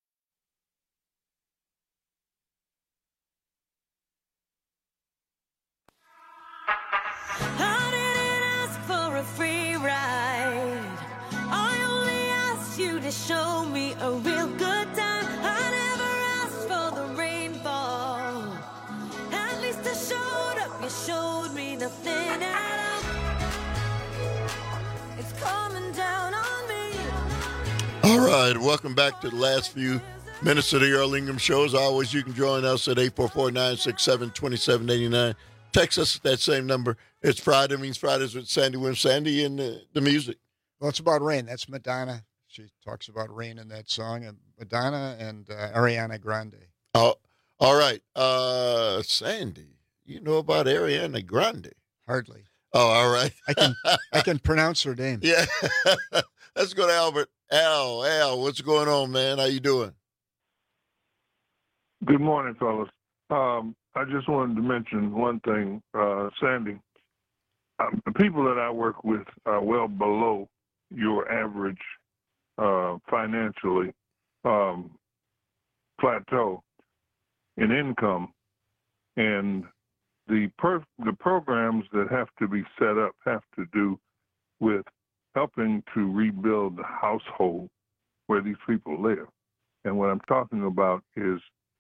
I didn't ask for a free ride. I only asked you to show me a real good time. I never asked for the rainfall. At least I showed up. You showed me nothing at all. It's coming down on me. All right, welcome back to the last few minutes of the Earl Ingham Show. As always, you can join us at eight four four, nine six seven, two seven eight nine. Text us at that same number. It's Friday, means Fridays with Sandy Wim Sandy and uh, the music. Well, it's about rain. That's Madonna. She talks about rain in that song. And Madonna and uh, Ariana Grande. Oh, all right. Uh, Sandy, you know about Ariana Grande? Hardly. Oh, all right. I can I can pronounce her name. Yeah. Let's go to Albert. Al, Al, what's going on, man? How you doing? Good morning, fellas. Um, I just wanted to mention one thing, uh, Sandy. Um, the people that I work with are well below your average uh, financially um, plateau in income, and the per- the programs that have to be set up have to do with helping to rebuild the household where these people live. And what I'm talking about is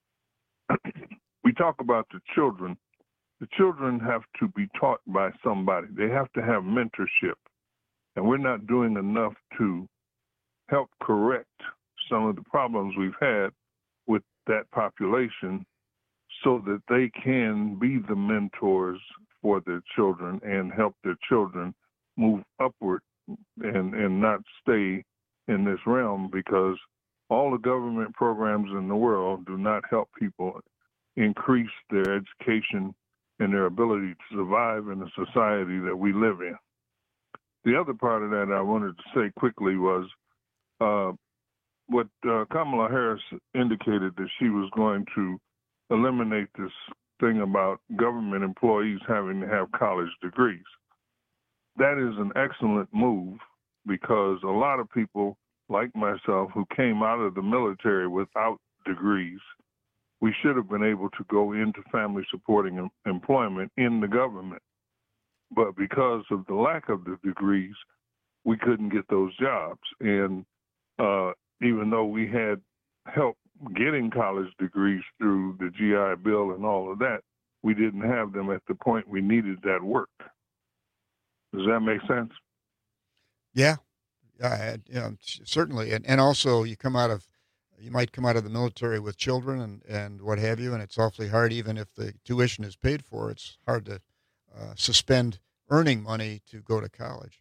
we talk about the children. The children have to be taught by somebody. They have to have mentorship. And we're not doing enough to help correct some of the problems we've had with that population so that they can be the mentors for their children and help their children move upward and, and not stay in this realm, because all the government programs in the world do not help people increase their education and their ability to survive in the society that we live in. The other part of that I wanted to say quickly was uh, what uh, Kamala Harris indicated, that she was going to eliminate this thing about government employees having to have college degrees. That is an excellent move, because a lot of people like myself who came out of the military without degrees, we should have been able to go into family supporting em- employment in the government. But because of the lack of the degrees, we couldn't get those jobs. And uh, even though we had help getting college degrees through the G I Bill and all of that, we didn't have them at the point we needed that work. Does that make sense? Yeah, yeah, you know, certainly. And and also you come out of, you might come out of the military with children and, and what have you, and it's awfully hard, even if the tuition is paid for, it's hard to uh, suspend earning money to go to college.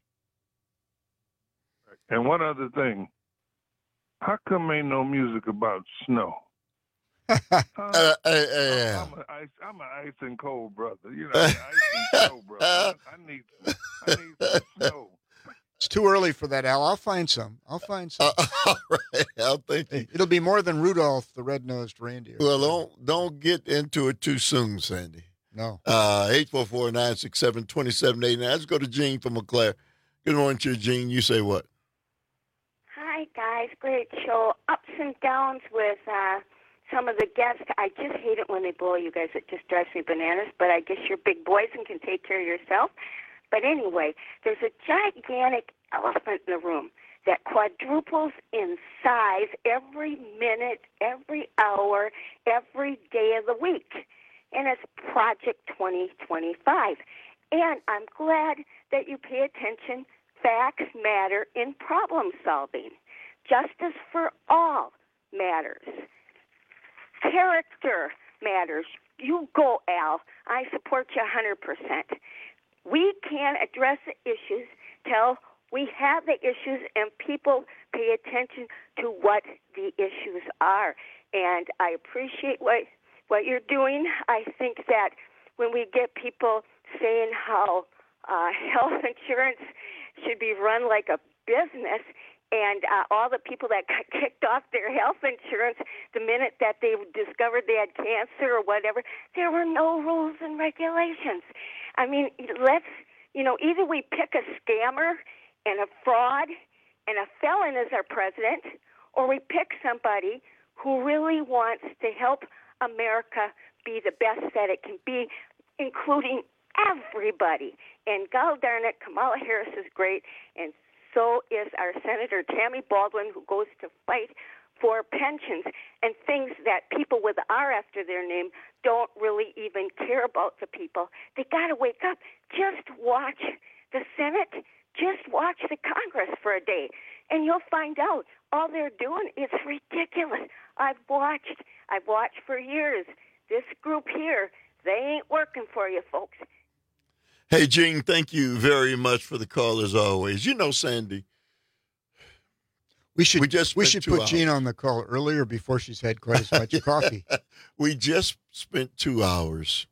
And one other thing, how come ain't no music about snow? uh, uh, uh, I'm, a ice, I'm an ice and cold brother. You know, ice and snow brother. I, I need, I need some snow. It's too early for that, Al. I'll find some. I'll find some. Uh, all right, Al. Thank you. It'll be more than Rudolph the Red-Nosed Reindeer. Well, don't don't get into it too soon, Sandy. No. Uh, eight four four, nine six seven, two seven eight nine. Let's go to Jean from Eau Claire. Good morning to you, Jean. You say what? Hi, guys. Great show. Ups and downs with uh, some of the guests. I just hate it when they blow you guys. It just drives me bananas, but I guess you're big boys and can take care of yourself. But anyway, there's a gigantic elephant in the room that quadruples in size every minute, every hour, every day of the week. And it's Project twenty twenty-five. And I'm glad that you pay attention. Facts matter in problem solving. Justice for all matters. Character matters. You go, Al. I support you one hundred percent. We can address the issues till we have the issues and people pay attention to what the issues are. And I appreciate what what you're doing. I think that when we get people saying how uh, health insurance should be run like a business, and uh, all the people that got kicked off their health insurance the minute that they discovered they had cancer or whatever, there were no rules and regulations. I mean, let's, you know, either we pick a scammer and a fraud and a felon as our president, or we pick somebody who really wants to help America be the best that it can be, including everybody. And God darn it, Kamala Harris is great, and so is our Senator Tammy Baldwin, who goes to fight for pensions and things that people with R after their name don't really even care about the people. They got to wake up. Just watch the Senate. Just watch the Congress for a day, and you'll find out all they're doing is ridiculous. I've watched. I've watched for years. This group here, they ain't working for you, folks. Hey, Gene, thank you very much for the call as always. You know, Sandy. We should we just we should two put hours. Jean on the call earlier before she's had quite as much coffee. We just spent two hours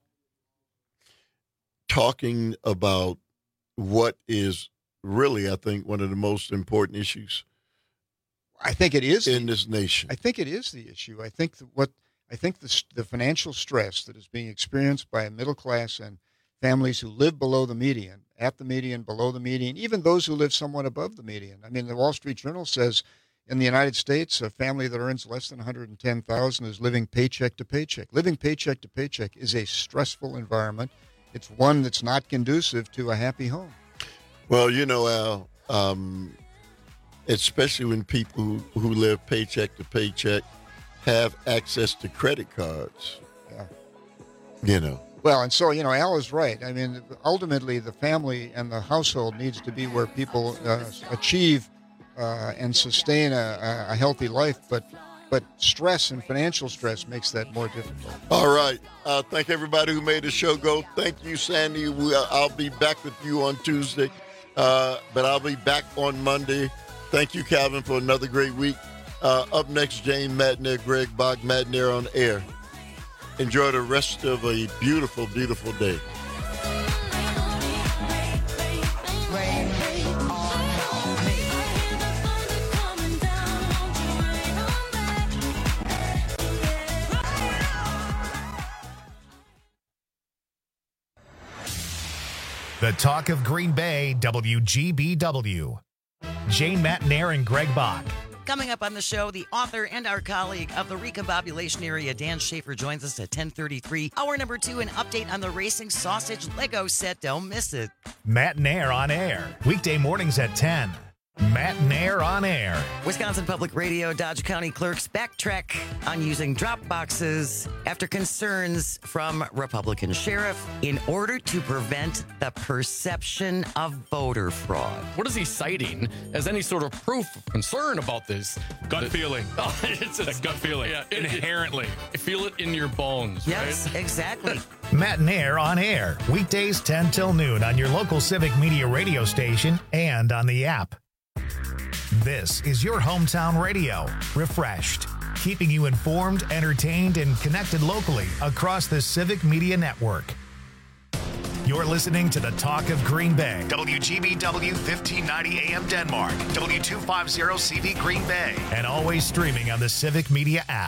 talking about what is really, I think, one of the most important issues. I think it is in this nation. I think it is the issue. I think that what I think the the financial stress that is being experienced by a middle class and families who live below the median, at the median, below the median, even those who live somewhat above the median. I mean, the Wall Street Journal says in the United States, a family that earns less than one hundred ten thousand dollars is living paycheck to paycheck. Living paycheck to paycheck is a stressful environment. It's one that's not conducive to a happy home. Well, you know, Al, um, especially when people who, who live paycheck to paycheck have access to credit cards. Yeah. You know. Well, and so, you know, Al is right. I mean, ultimately, the family and the household needs to be where people uh, achieve uh, and sustain a, a healthy life, but but stress and financial stress makes that more difficult. All right. Uh, thank everybody who made the show go. Thank you, Sandy. We, uh, I'll be back with you on Tuesday, uh, but I'll be back on Monday. Thank you, Calvin, for another great week. Uh, up next, Jane Matner, Greg Bach, Matner on air. Enjoy the rest of a beautiful, beautiful day. The Talk of Green Bay, W G B W. Jane Matner and Greg Bach. Coming up on the show, the author and our colleague of the recombobulation area, Dan Schaefer, joins us at ten thirty-three. Hour number two, an update on the Racing Sausage Lego set. Don't miss it. Matner on air. Weekday mornings at ten. Matner on air. Wisconsin Public Radio, Dodge County clerks backtrack on using drop boxes after concerns from Republican sheriff in order to prevent the perception of voter fraud. What is he citing as any sort of proof of concern about this? Gut feeling. Oh, it's a gut feeling. Yeah, it, Inherently. It, feel it in your bones, yes, right? Exactly. Matner on air. Weekdays ten till noon on your local Civic Media radio station and on the app. This is your hometown radio, refreshed, keeping you informed, entertained, and connected locally across the Civic Media Network. You're listening to the Talk of Green Bay, W G B W fifteen ninety A M Denmark, W two fifty C V Green Bay, and always streaming on the Civic Media app.